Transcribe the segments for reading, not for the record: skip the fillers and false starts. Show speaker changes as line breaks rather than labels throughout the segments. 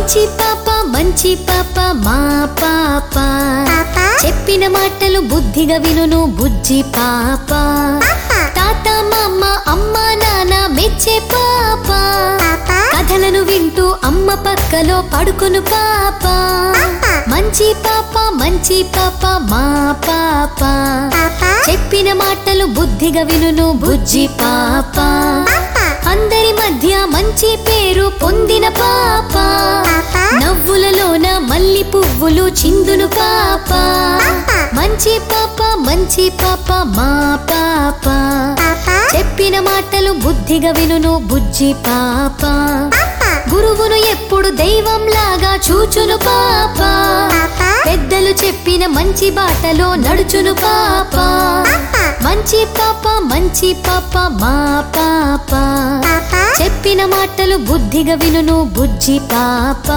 మంచి పాప మా పాప చెప్పిన మాటలు బుద్ధిగా వినును బుజ్జి పాప తాత మామ అమ్మ నాన్న మెచ్చే పాప కథలను వింటూ అమ్మ పక్కలో పడుకును పాప మంచి పాప మా పాప చెప్పిన మాటలు బుద్ధిగా వినును బుజ్జి పాప అందరి మధ్య మంచి పేరు పొందిన పాప నవ్వులలోన మల్లి పువ్వులు చిందును పాప మంచి పాప మా పాప చెప్పిన మాటలు బుద్ధిగా వినును బుజ్జి పాప గురువును ఎప్పుడు దైవంలాగా చూచును పాప పెద్దలు చెప్పిన మంచి బాటలో నడుచును పాప మంచి పాప మా పాప చెప్పిన మాటలు బుద్ధిగా వినును బుజ్జి పాప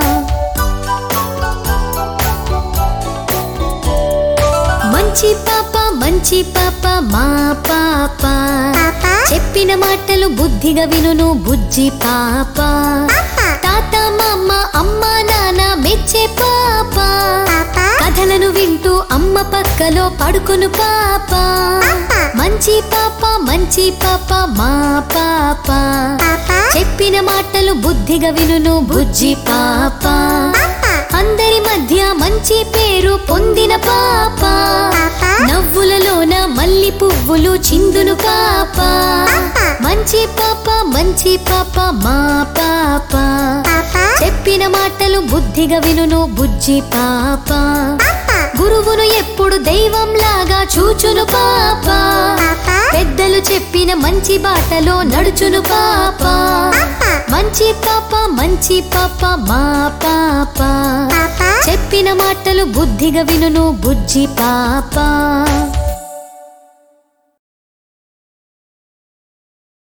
మంచి పాప మా పాప చెప్పిన మాటలు బుద్ధిగా వినును బుజ్జి పాప తాత మామ అమ్మ నాన్న మెచ్చే పాప కథలను వింటూ అమ్మ పక్కలో పడుకును పాప మంచి పాప మా పాప చెప్పిన మాటలు బుద్ధిగా వినును బుజ్జి పాప అందరి మధ్య మంచి పేరు పొందిన పాప నవ్వులలోన మల్లి పువ్వులు చిందును పాప మంచి పాప మా పాప చెప్పిన మాటలు బుద్ధిగా వినును బుజ్జి పాప గురువును ఎప్పుడు దైవంలాగా చూచును పాప పెద్దలు చెప్పిన మంచి బాటలో నడుచును పాప మంచి పాప మా పాప చెప్పిన మాటలు బుద్ధిగా వినును బుజ్జి పాప